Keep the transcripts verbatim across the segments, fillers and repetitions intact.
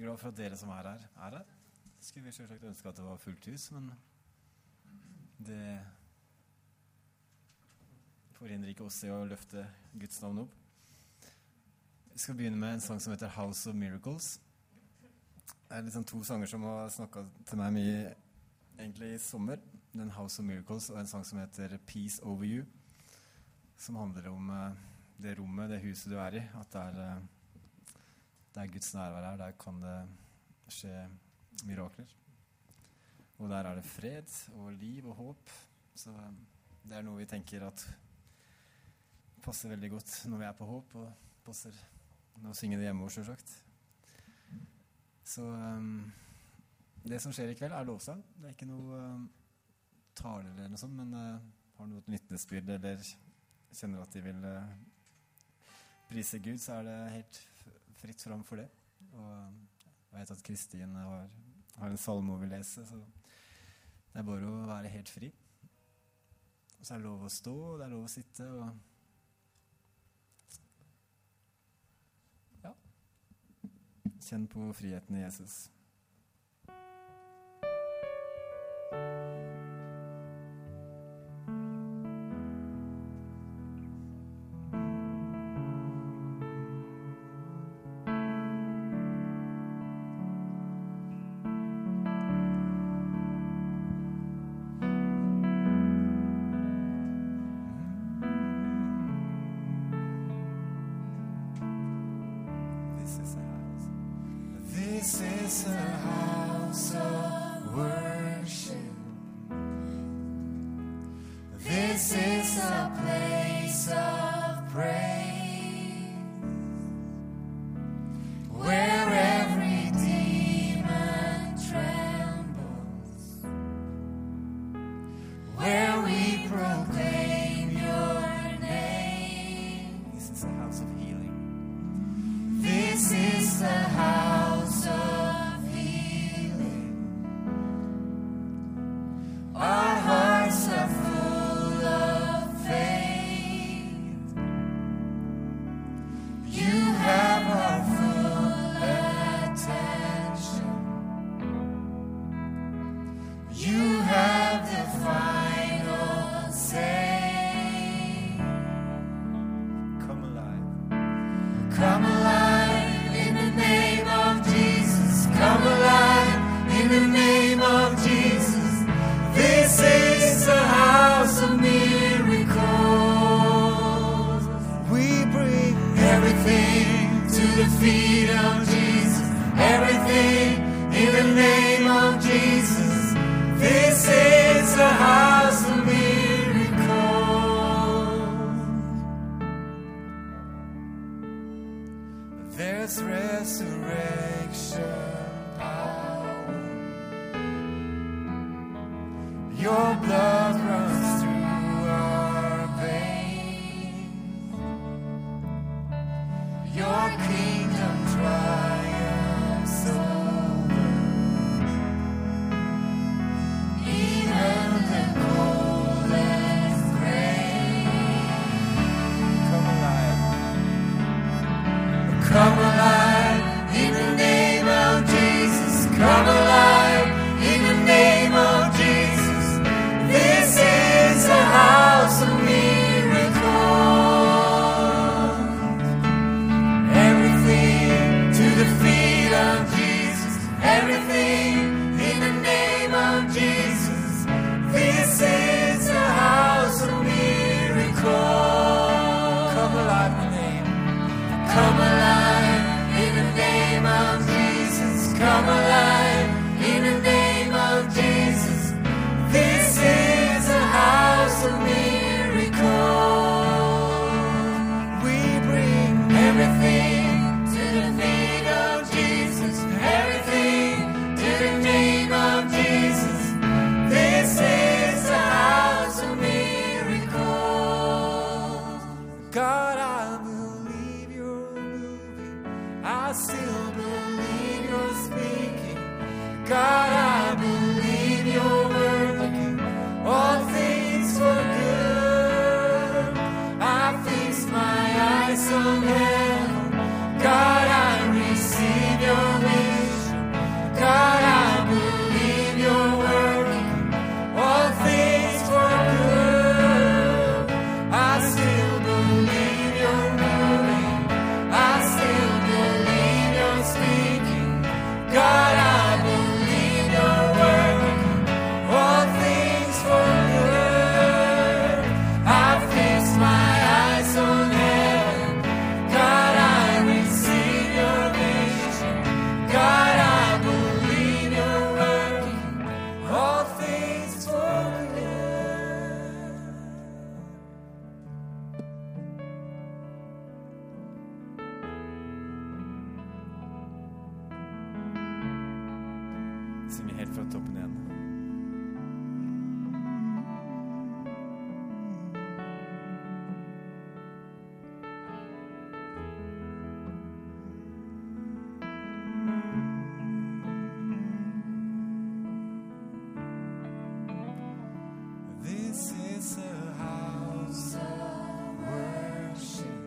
glad for at dere som er her, er her. Skulle vi selvsagt ønske at det var fullt hus, men det forhindrer ikke oss i å løfte Guds navn opp. Vi skal begynne med en sang som heter House of Miracles. Det er liksom to sanger som har snakket til meg mye egentlig i sommer. Den House of Miracles og en sang som heter Peace Over You, som handler om uh, det rommet, det huset du er i, at det er... Uh, Det er Guds nærvær her, der kan det skje mirakler. Og der er det fred og liv og håp. Så det er noe vi tenker at passer veldig godt når vi er på håp, og passer når vi synger det hjemme vår, selvsagt. Så um, det som skjer i kveld er lovsang. Det er ikke noe um, tale eller noe sånt, men uh, har noe vitnesbyrd eller kjenner at de vil uh, prise Gud, så er det helt fritt fram for det. Og jeg vet at Kristin har, har en salme å vil lese, så det er bare å være helt fri. Og så er det lov å stå, og det er lov å sitte, og ja, kjenn på friheten i Jesus. I still believe you're speaking. Synge helt fra toppen igjen. This is a house of worship.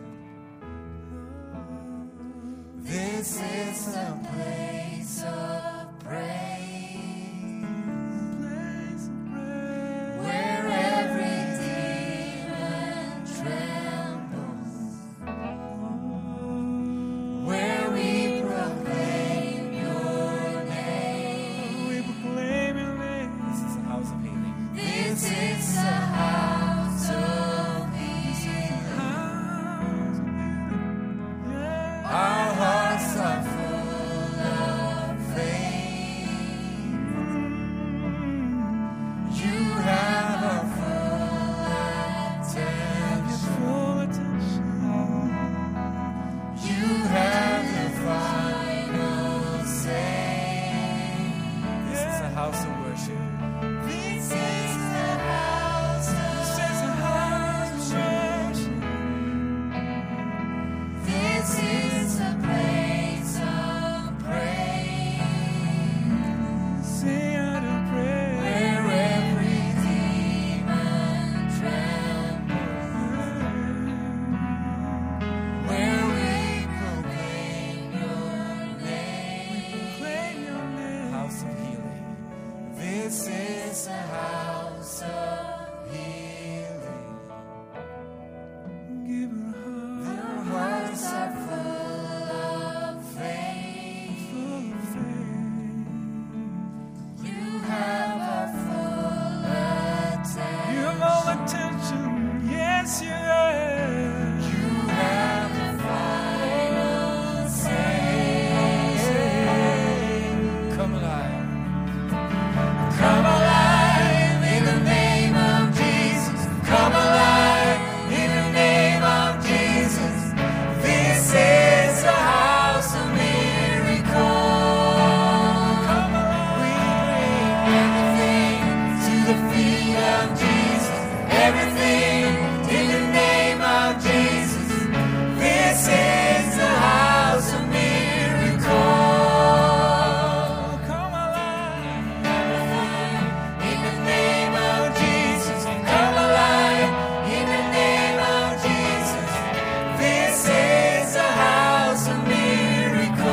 This is a place of praise, where every demon trembles, where we proclaim your name. We proclaim your name. This is a house of healing. This is a house of healing. Our hearts are full of faith. You have our full attention. You have the final say. This is a house of worship. This is the house of worship. This is a place of praise. Sing out of praise. Where every demon trembles. Where we proclaim your name. Proclaim your name. House of healing. This is a house of healing. Give her heart. Their hearts are full of faith. Full of faith. You have our full attention. You have all attention. Yes, you have. You have the final say. Come alive. Come alive in the name of Jesus. Come alive in the name of Jesus. This is a house of miracles. Come alive. We bring everything to the feet of Jesus. Everything in the name of Jesus. This is a house of miracles. Come alive. In the name of Jesus, come alive. In the name of Jesus, this is a house of miracles.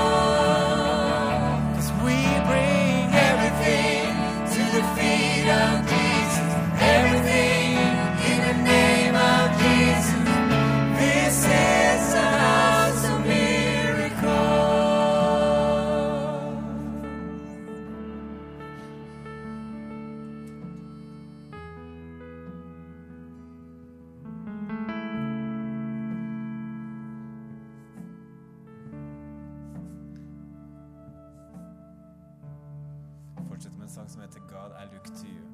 'Cause we bring everything to the feet of Jesus. Everything in the name of Jesus. This is a house of miracles. Fortsett med en sang som heter God I Look to You.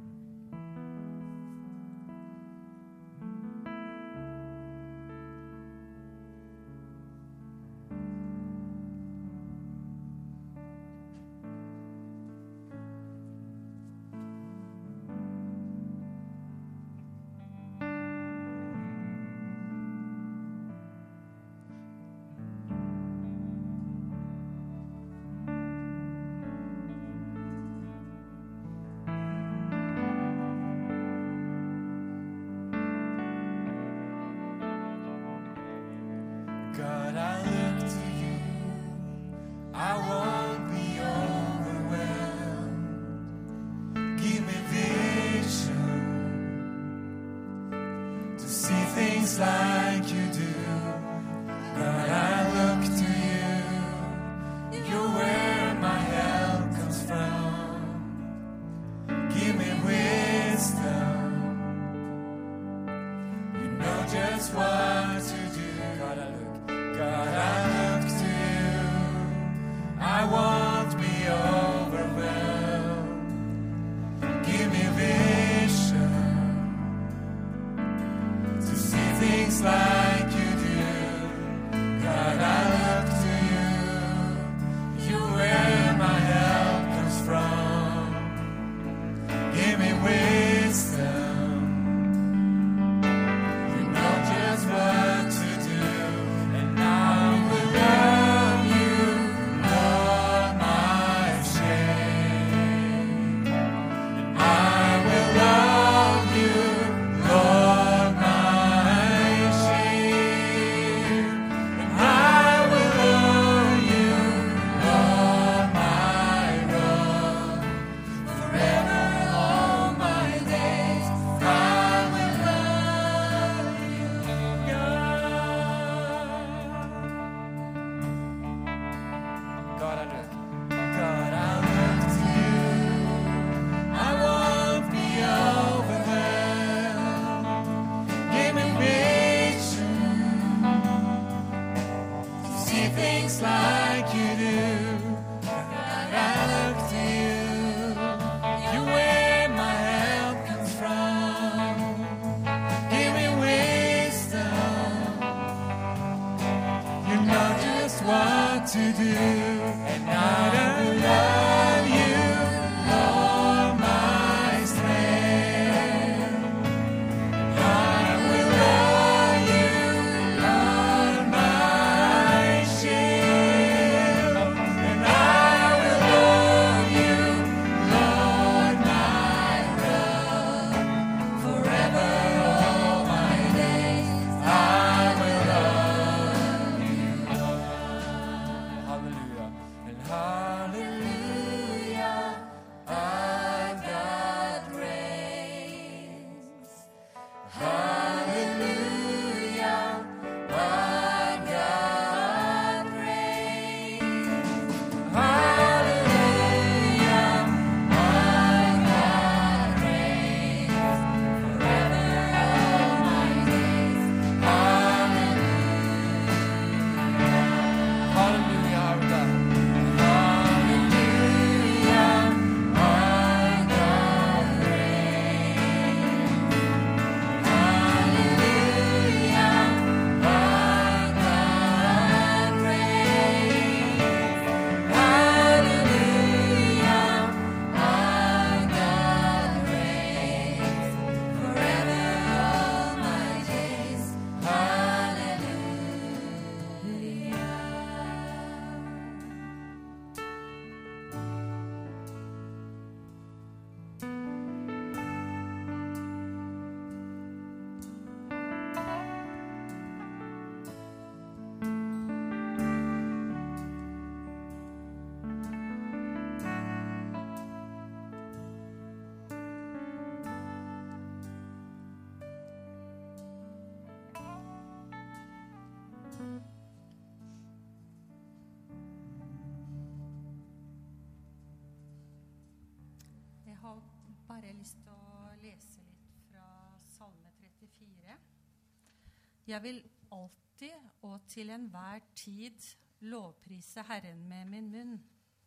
bare lyst til å lese litt fra Salme trettifire. Jeg vil alltid og til enhver tid lovprise Herren med min munn.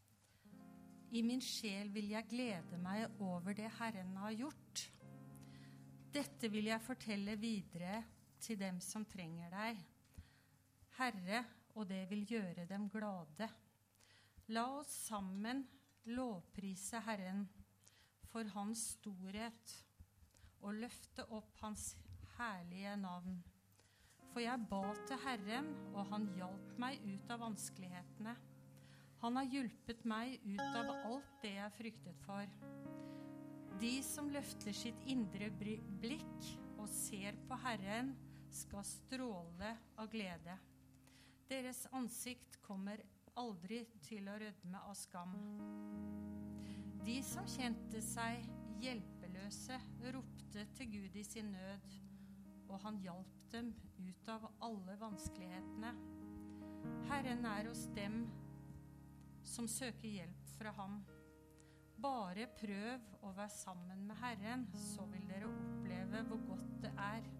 I min sjel vil jeg glede meg over det Herren har gjort. Dette vil jeg fortelle videre til dem som trenger deg. Herre, og det vil gjøre dem glade. La oss sammen lovprise Herren for hans storhet og løfte opp hans herlige navn. For jeg ba til Herren, og han hjalp meg ut av vanskelighetene. Han har hjulpet meg ut av alt det jeg fryktet for. De som løfter sitt indre blikk og ser på Herren, skal stråle av glede. Deres ansikt kommer aldri til å rødme av skam. De som kjente seg hjelpeløse, ropte til Gud i sin nød, og han hjalp dem ut av alle vanskelighetene. Herren er hos dem som søker hjelp fra ham. Bare prøv å være sammen med Herren, så vil dere oppleve hvor godt det er.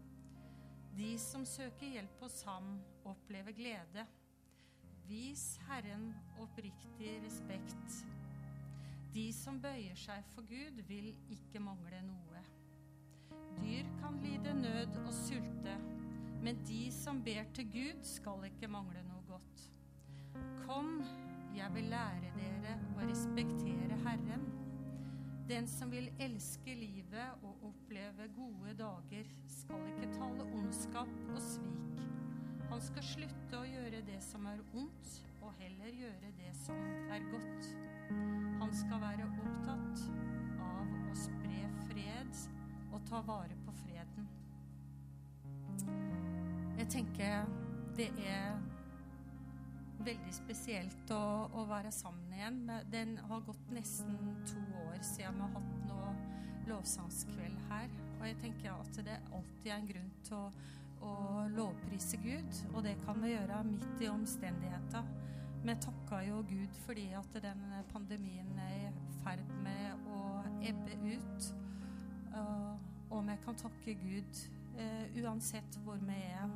De som søker hjelp hos ham, opplever glede. Vis Herren oppriktig respekt. De som bøyer seg for Gud, vil ikke mangle noe. Dyr kan lide nød og sulte, men de som ber til Gud, skal ikke mangle noe godt. Kom, jeg vil lære dere å respektere Herren. Den som vil elske livet og oppleve gode dager, skal ikke tale ondskap og svik. Han skal slutte å gjøre det som er ondt, og heller gjøre det som er godt. Han skal være opptatt av å spre fred og ta vare på freden. Jeg tenker det er veldig spesielt å, å være sammen igjen. Den har gått nesten to år siden vi har hatt noe lovsangskveld her. Og jeg tenker at det alltid er en grunn til å, å lovprise Gud, og det kan vi gjøre midt i omstendigheter. Vi takker jo Gud fordi at den pandemien er i ferd med å ebbe ut, og vi kan takke Gud uansett hvor vi er.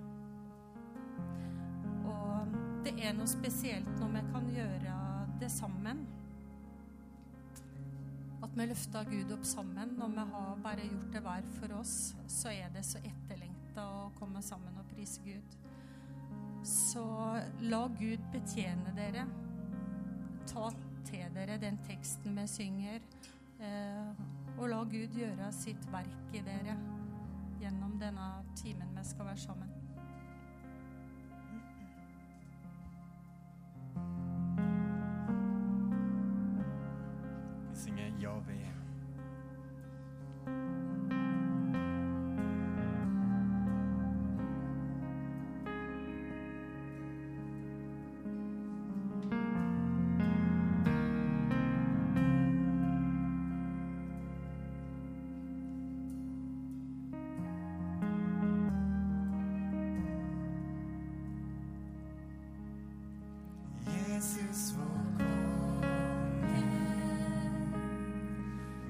Og det er noe spesielt når vi kan gjøre det sammen. At vi løfter Gud opp sammen. Når vi har bare gjort det hver for oss, så er det så etterlengtet å komme sammen og prise Gud. Så la Gud betjene dere. Ta til dere den teksten vi synger, eh, og la Gud gjøre sitt verk i dere gjennom denne timen vi skal være sammen. Vi synger Jahve. Jesus vår konge,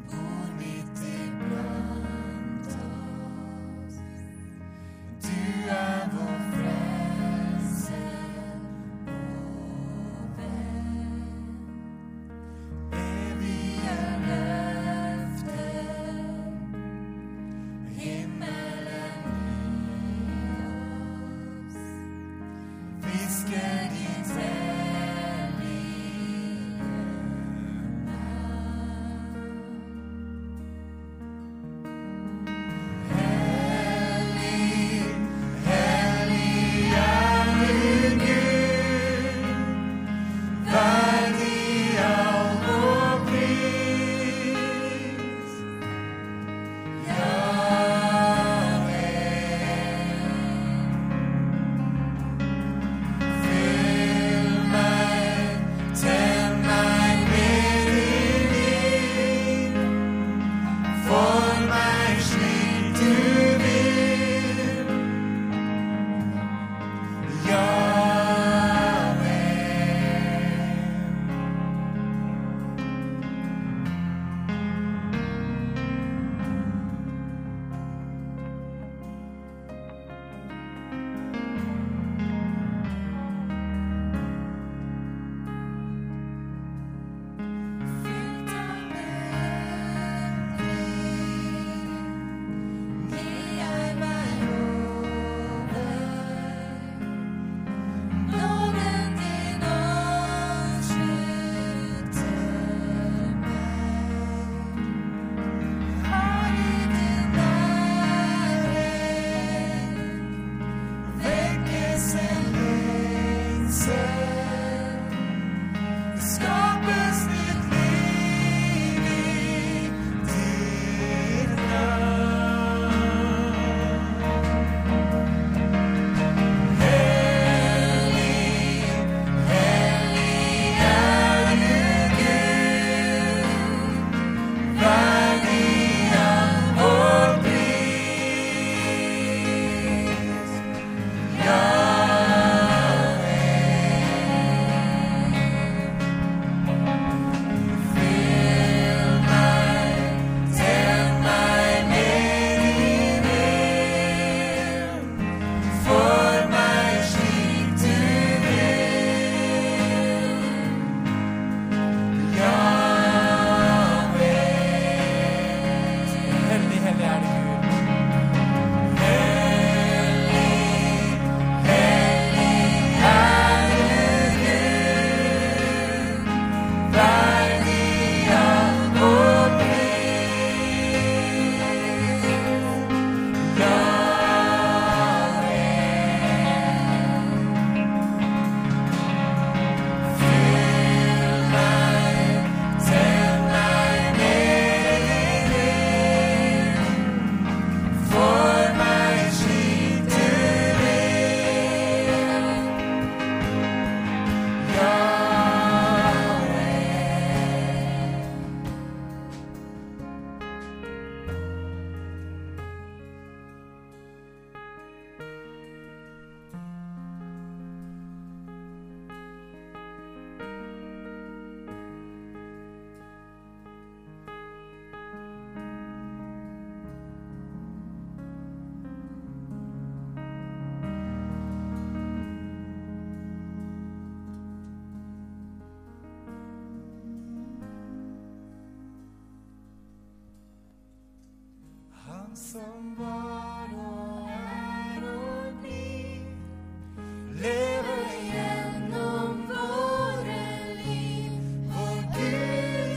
som var og er og blir, lever gjennom våre liv, vår Gud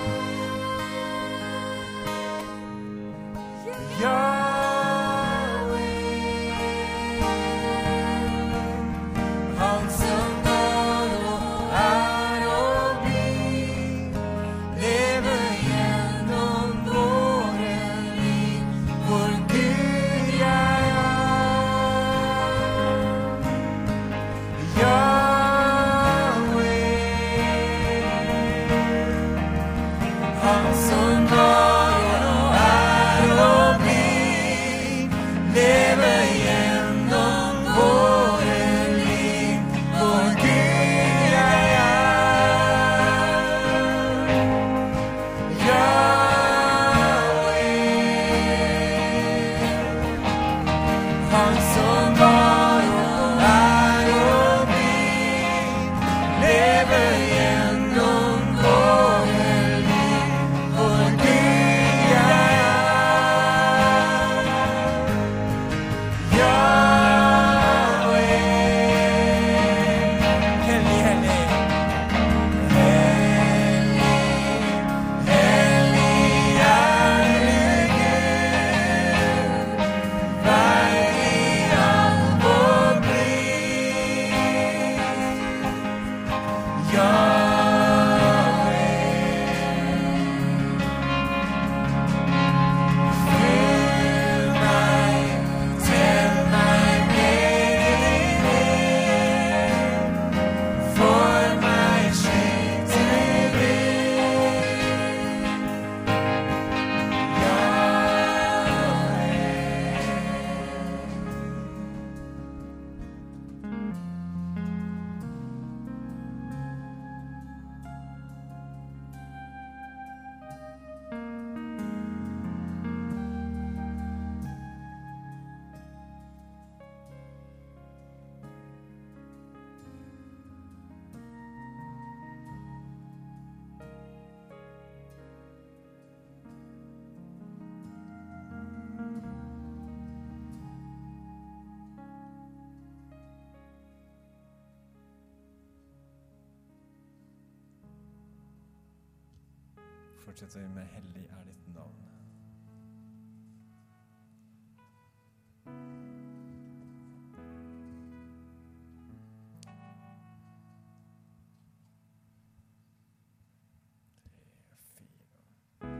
er Yahweh, han som var og er og blir, lever gjennom våre liv, vår Gud er Yahweh, han som var og er og blir, lever gjennom våre liv, vår Gud er Yahweh, han som var og er og blir, lever gjennom våre liv, vår Gud er Yahweh, hellig, hellig, hellig, hellig er du Gud, verdig all vår pris, Yahweh, fyll meg, tenn meg med din ild, for meg slik du vil, Fortsetter vi med hellig er ditt navn. Tre, fire.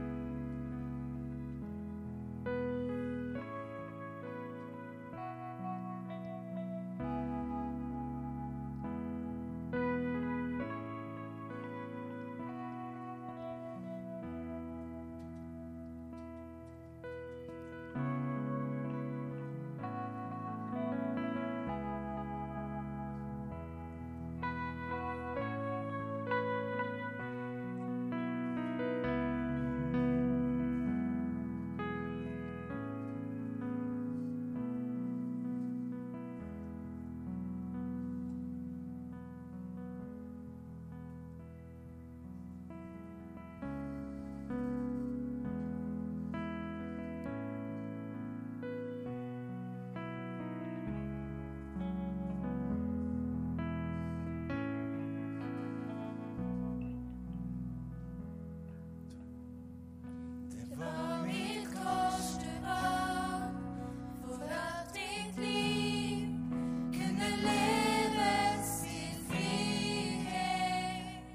Det var Mitt kors du bar, for at ditt liv kunne leves i frihet.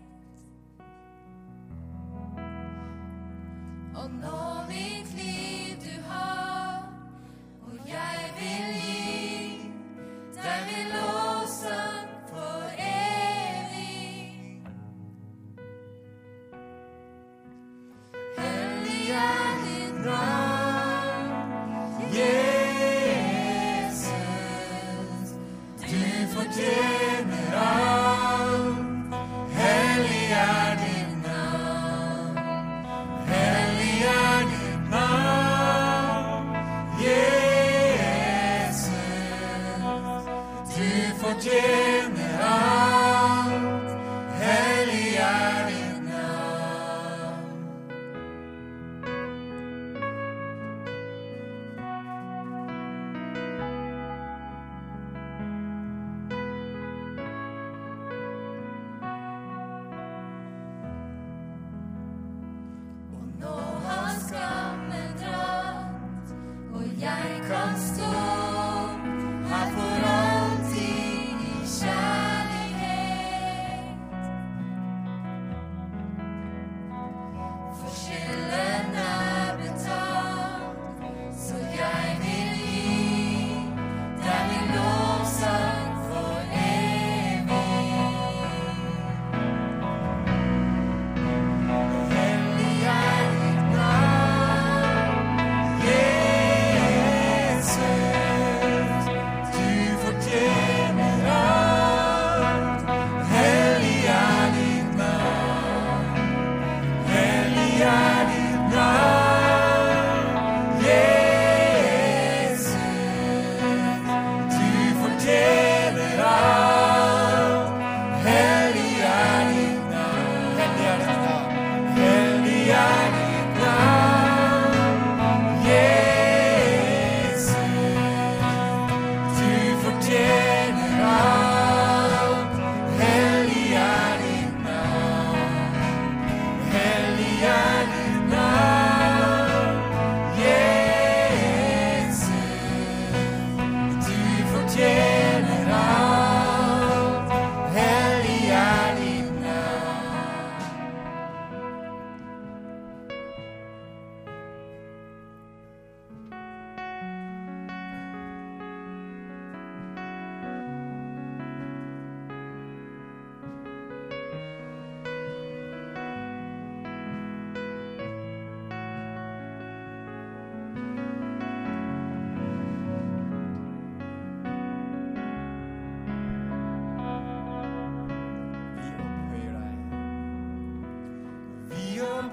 Og nå mitt liv du har, og jeg vil gi deg min lovsang for evig. Hellig er ditt navn, Jesus, du fortjener alt. Hellig er ditt navn, hellig er ditt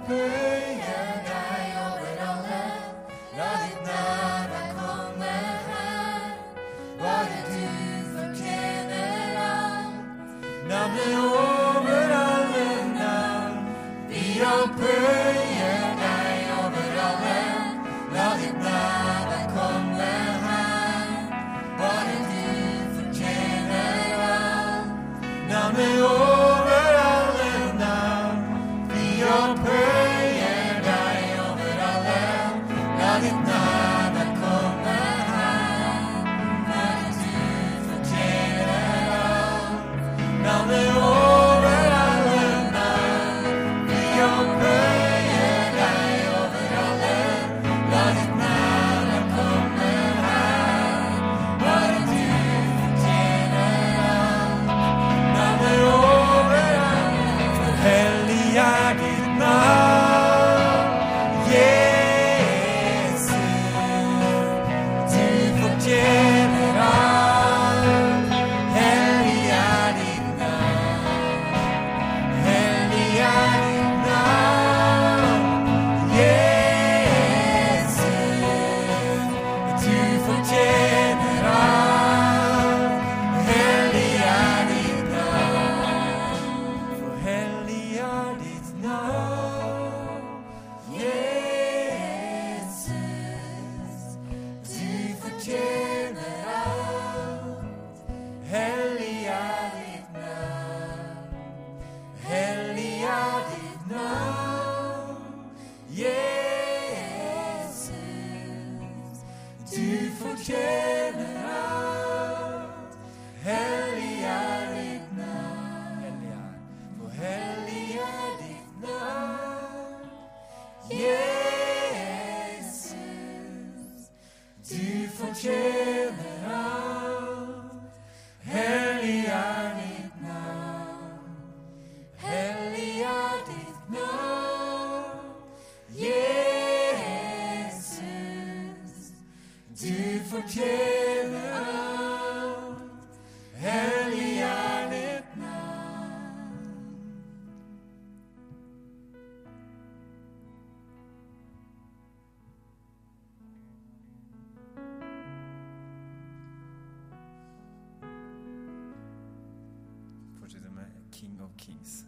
opphøyer deg over alle. La ditt nærvær komme her. Bare du fortjener alt. Navnet over alle navn. Vi opphøyer deg over alle. La ditt nærvær komme her. Bare du fortjener alt. Navnet over alle navn. Vi opphøyer deg over alle. La ditt nærvær komme her. Bare du fortjener alt. Navnet over alle navn. Vi opphøyer deg over alle. La ditt nærvær komme her. Bare du fortjener alt. Navnet over alle. For hellig er ditt navn, Jesus. Du fortjener alt. Hellig er ditt navn. Hellig er ditt navn, Jesus. Du fortjener alt. Hellig er ditt navn. For hellig er ditt navn, Jesus. Du fortjener alt. Hellig er ditt navn. Hellig er ditt navn, Jesus. Du fortjener alt. Hellig er ditt navn. Hellig er, for hellig er ditt navn, Jesus. Du fortjener alt. Hellig er ditt navn. Hellig er ditt navn, Jesus. Du fortjener alt. Hellig er ditt navn. Fortsetter med King of Kings.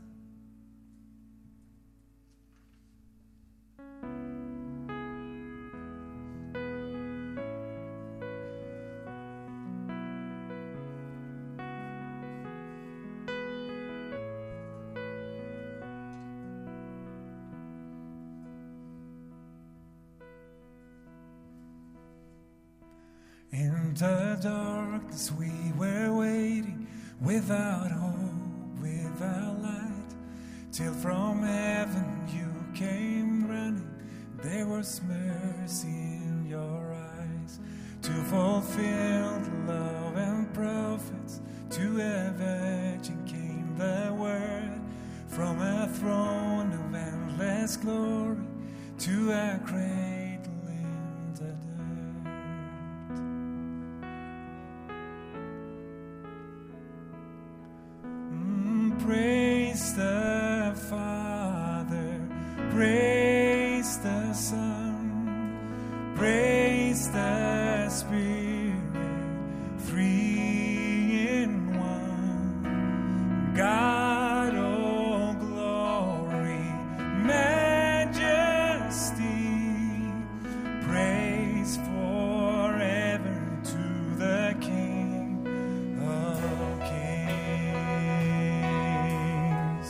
In the darkness we were waiting, without hope, without light, till from heaven you came running. There was mercy in your eyes, to fulfill the law and prophets. To a virgin came the word, from a throne of endless glory, to a cradle in the dirt. Mm, praise the Father, praise the Son, praise the Spirit, three in one. God, oh glory, majesty, praise forever to the King of Kings.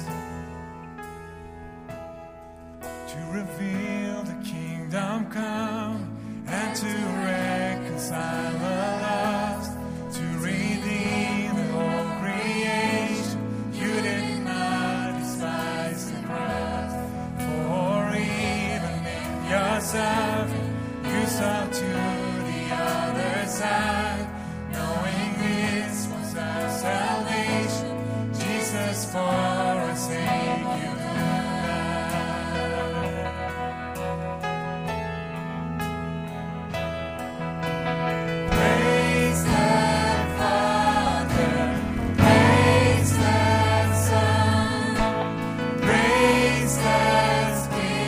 To reveal the kingdom come, and to reconcile the lost, to redeem the whole creation. You did not despise the cross, for even in your suffering, you saw to the other side, knowing this was our salvation. Jesus, for our sake you praise the Father, praise the Son, praise the Spirit.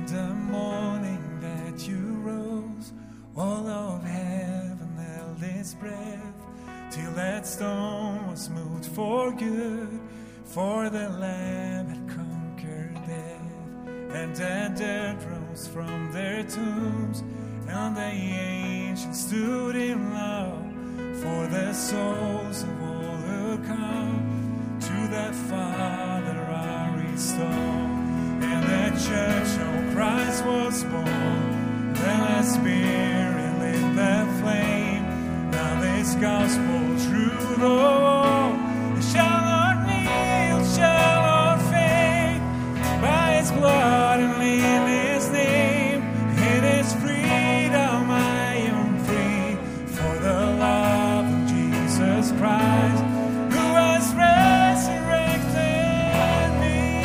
the morning that you rose, all of heaven held its breath, till that stone was moved for good, for the Lamb had conquered death. And the dead rose from their tombs, and the ancients stood in love, for the souls of all who come to the Father are restored. And the church, oh, Christ was born, then the Spirit lit the flame. Now this gospel true, though it shall not kneel, shall not fade, by His blood and in His name. It is freedom I am free, for the love of Jesus Christ, who has resurrected me.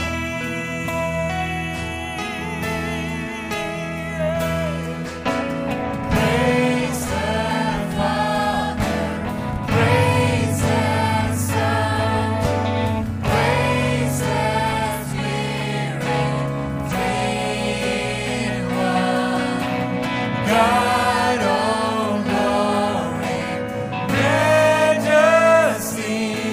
Praise the Father, praise the Son, praise the Spirit, three in one. God, all glory, majesty,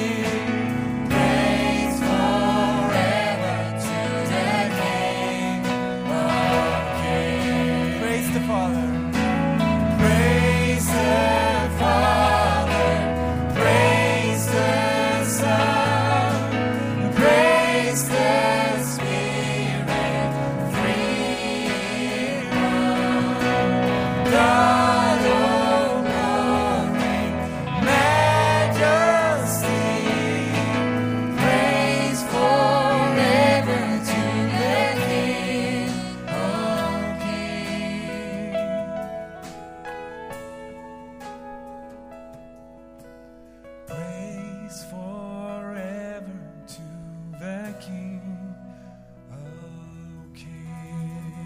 praise forever to the King of Kings. Praise the Father. Praise the Father, praise the Son, praise the Spirit, three in one. God, all glory, majesty, praise forever to the King of Kings. Praise forever to the King of Kings.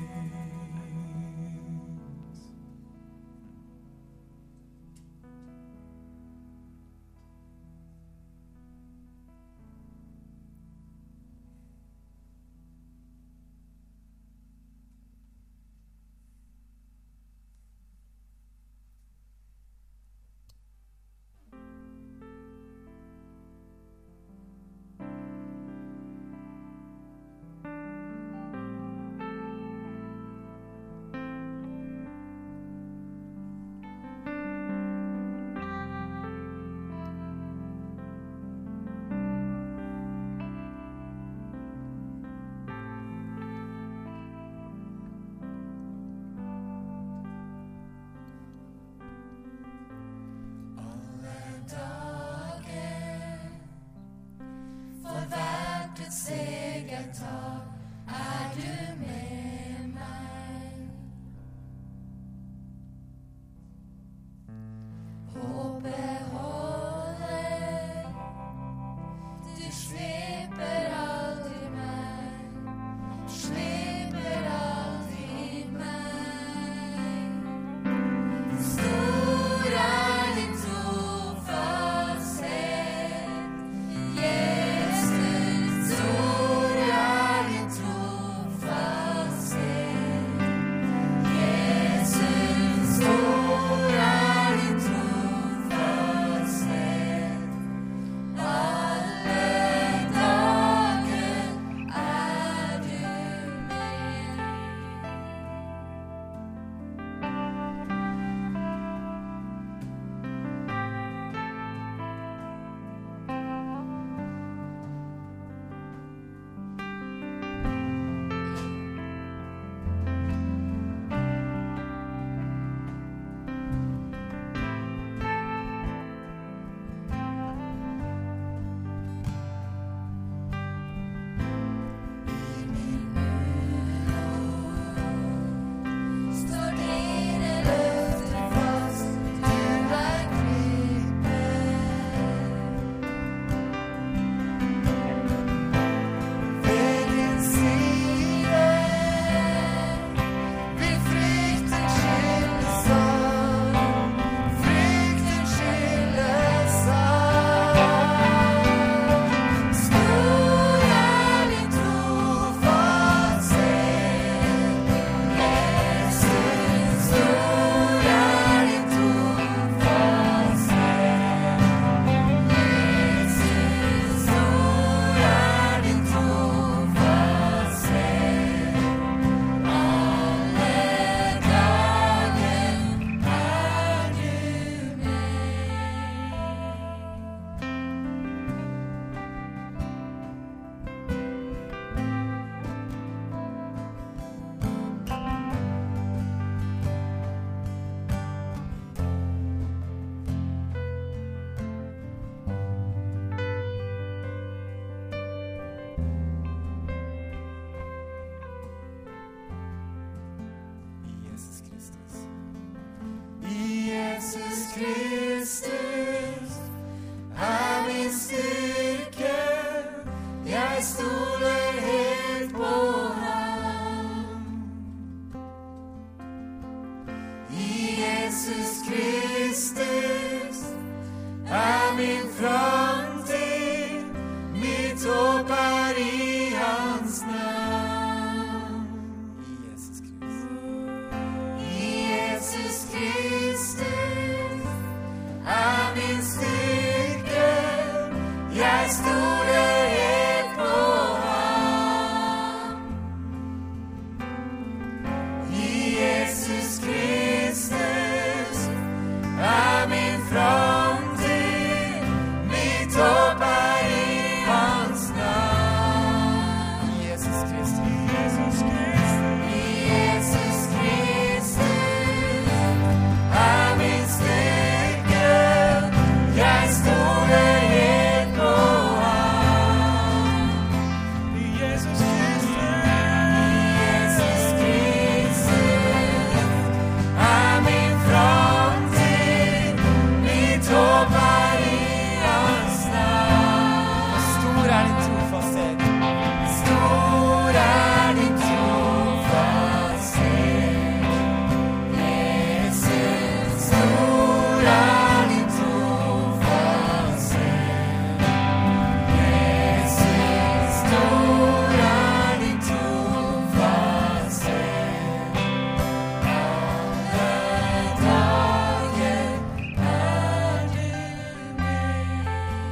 For hvert et steg jeg tar, er du med meg. Håpet holder, du slipper aldri meg, slipper aldri meg. Stor er din trofasthet, Jesus, stor er din trofasthet. Kristus er min styrke. Jeg stoler helt på ham. I Jesus Kristus er min framtid. Mitt håp er i hans navn. I Jesus Kristus er min styrke. Jeg stoler helt på ham. I Jesus Kristus er min framtid. Mitt håp er i hans navn. I Jesus Kristus. I Jesus Kristus er min styrke. Jeg stoler helt på ham. I Jesus Kristus er min framtid. Mitt håp er i hans navn. Stor er din trofasthet. Stor er din trofasthet. Jesus, stor er din trofasthet. Jesus, stor er din trofasthet. Alle dager er du med.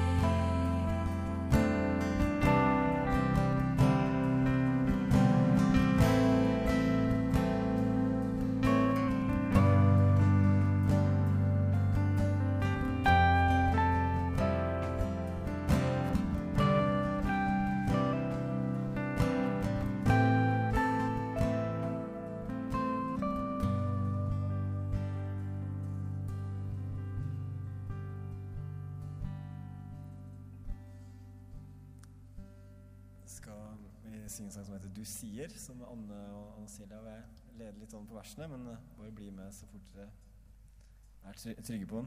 Skal vi synge en sang som heter Du sier, som Anne og Anne Silja vil lede litt om på versene, men eh, bare bli med så fort dere er try- trygge på den.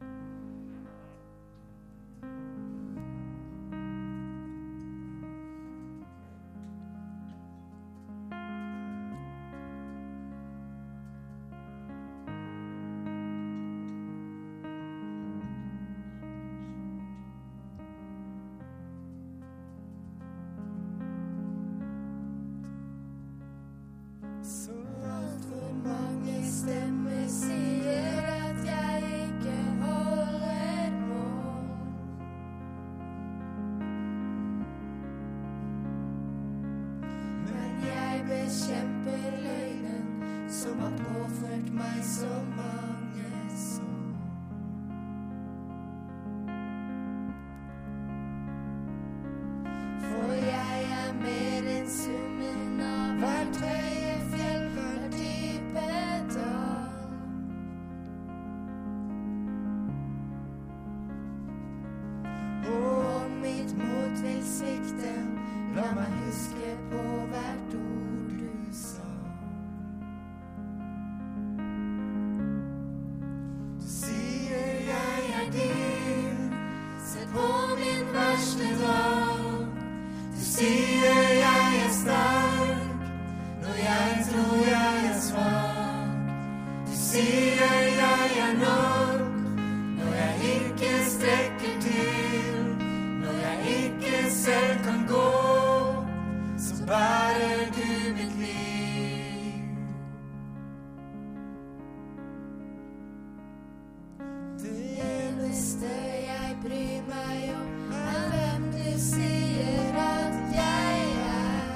Så Altfor mange stemmer sier at jeg ikke holder mål. Men jeg bekjemper løgnen som har påført meg så mange sår. For jeg er mer enn summen av hvert høye fjell, hvert dype dal. Og om mitt mot vil svikte, la meg huske på hvert ord du sa. Du sier jeg er din, se på min verste dag. Du sier jeg er sterk, når jeg tror jeg er svak. Du sier jeg er nok, når jeg ikke strekker til. Når jeg ikke selv kan gå, så bærer du mitt liv. Det eneste jeg bryr meg om, er hvem du sier at jeg er.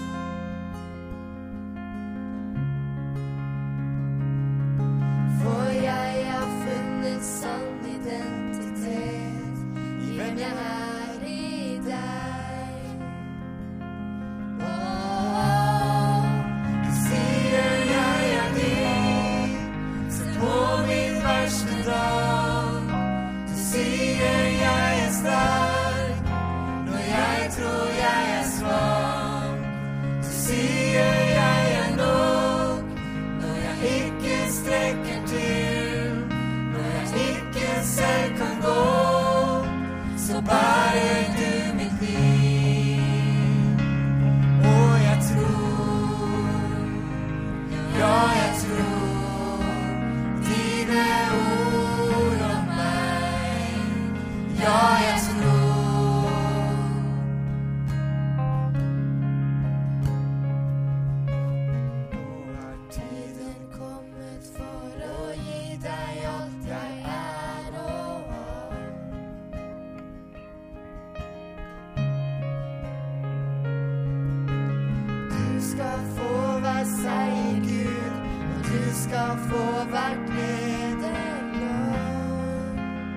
For jeg har funnet sann identitet i hvem jeg er i deg. Åh, sier Gud, og du skal få hvert nederlag.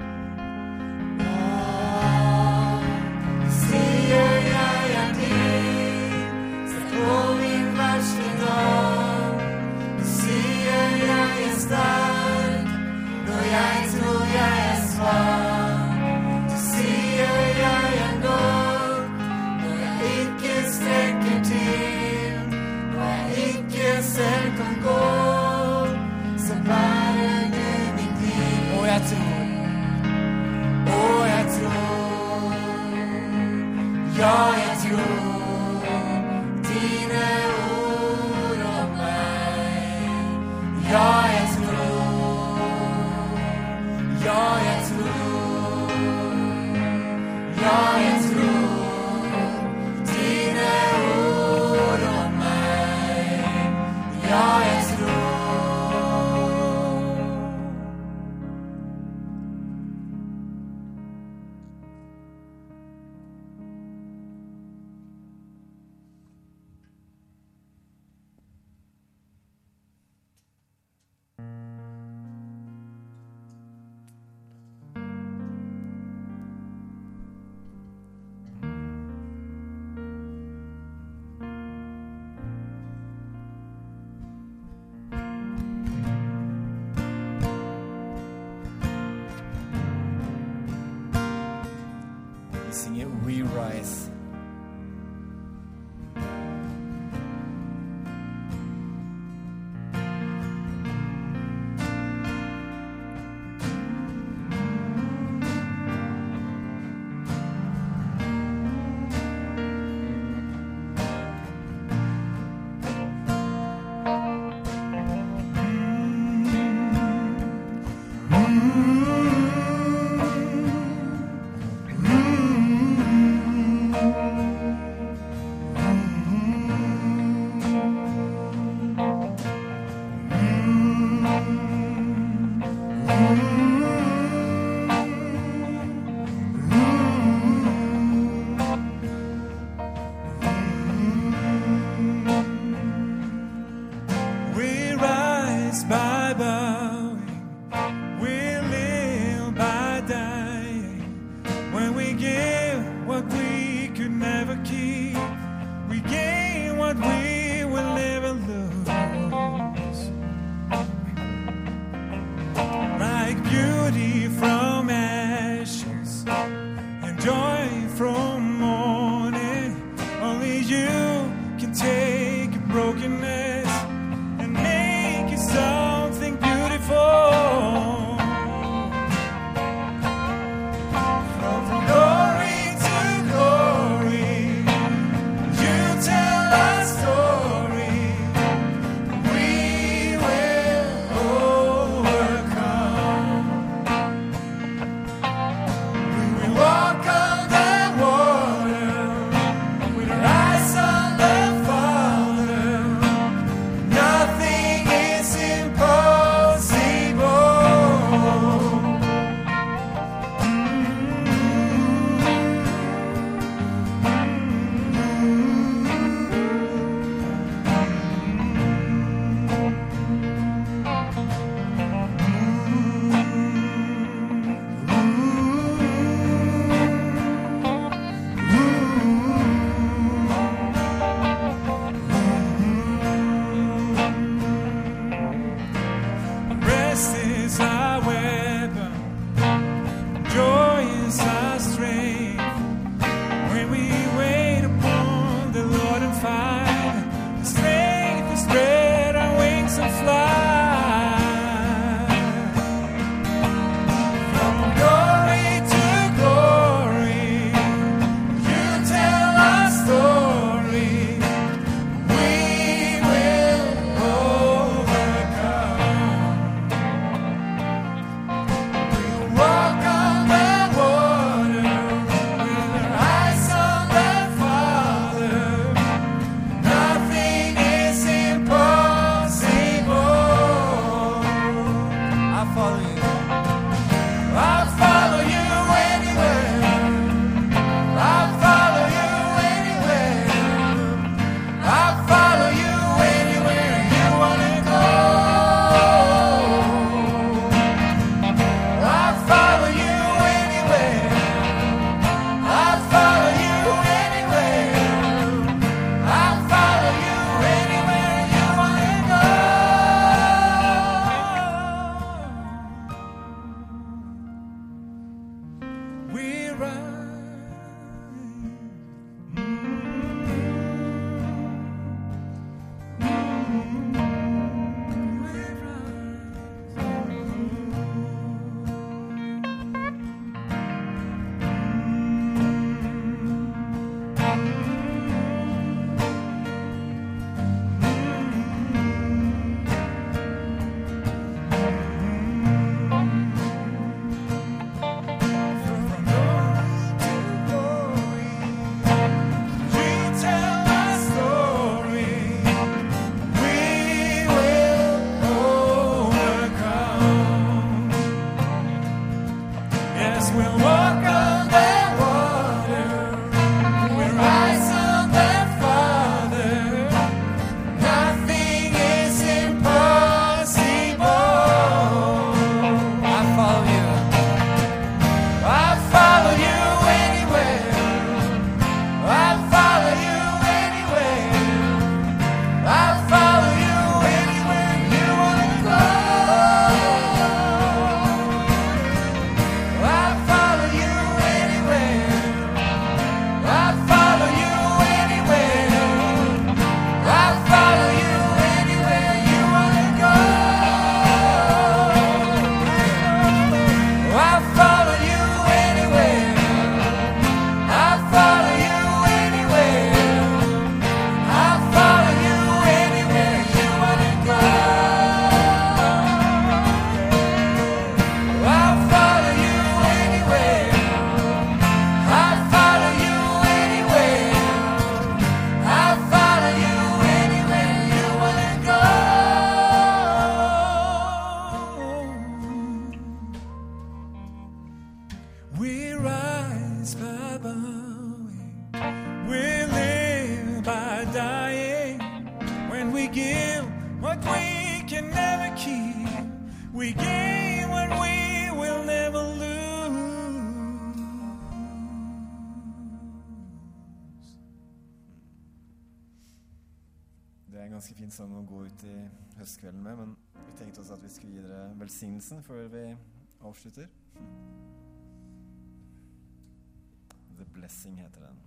Åh, du sier jeg er din, sett på min verste dag. Du sier jeg er sterk, når jeg tror jeg er svak. Du sier jeg er nok, når jeg ikke strekker til, når jeg ikke selv kan gå, så bærer du min liv. Og jeg tror, og jeg tror, ja jeg tror, dine ord om meg. Ja jeg tror, ja jeg tror, ja jeg tror, dine ord om meg. Ja jeg tror. Vi synger We Rise. We rise by bowing, we live by dying. When we give what we could never keep, we gain what we will never lose. Like beauty from ashes and joy from mourning, only you can take brokenness and make it something beautiful. From glory to glory, you tell our story. We will overcome. We will walk on the water, with our eyes on the Father. Nothing is impossible. we give what we can never keep. We gain what we will never lose. Det er en ganske fin sang å gå ut i høstkvelden med, men vi tenkte også at vi skulle gi dere velsignelsen før vi avslutter. The Blessing heter den.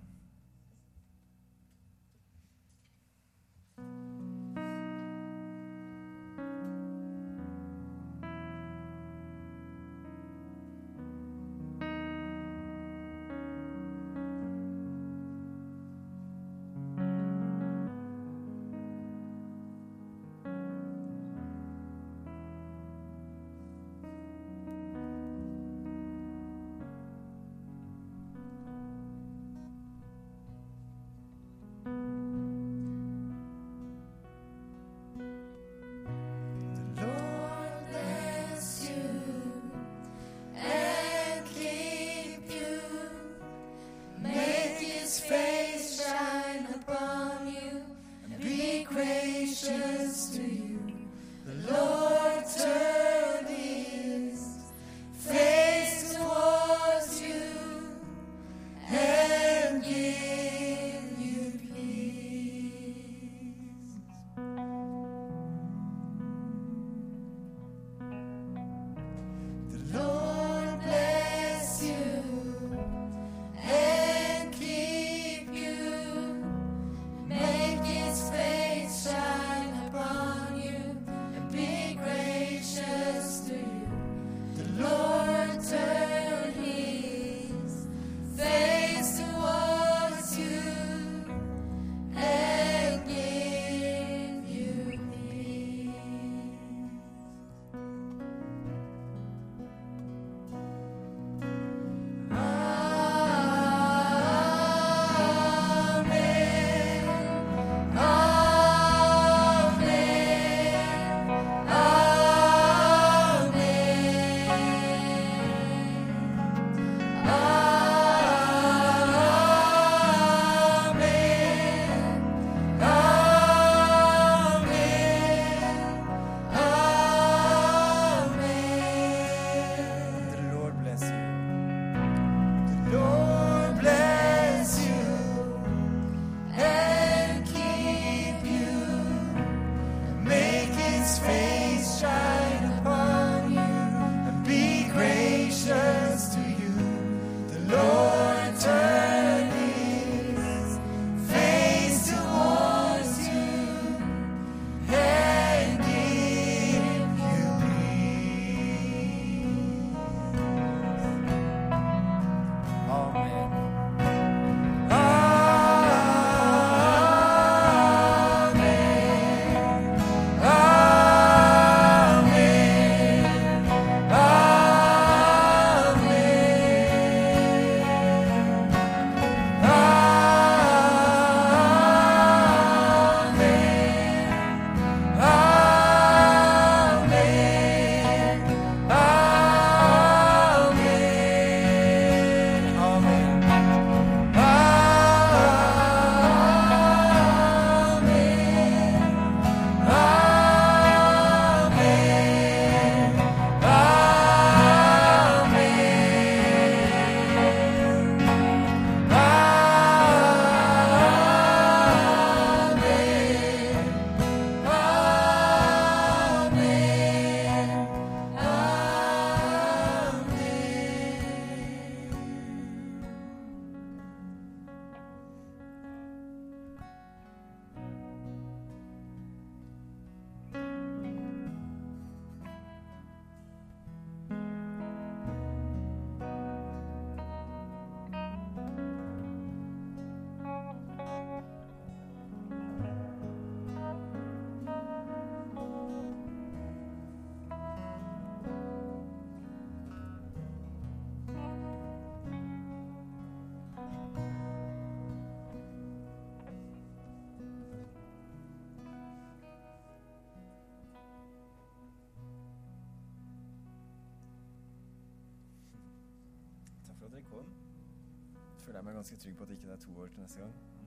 føler jeg meg ganske trygg på at ikke det er to år til neste gang.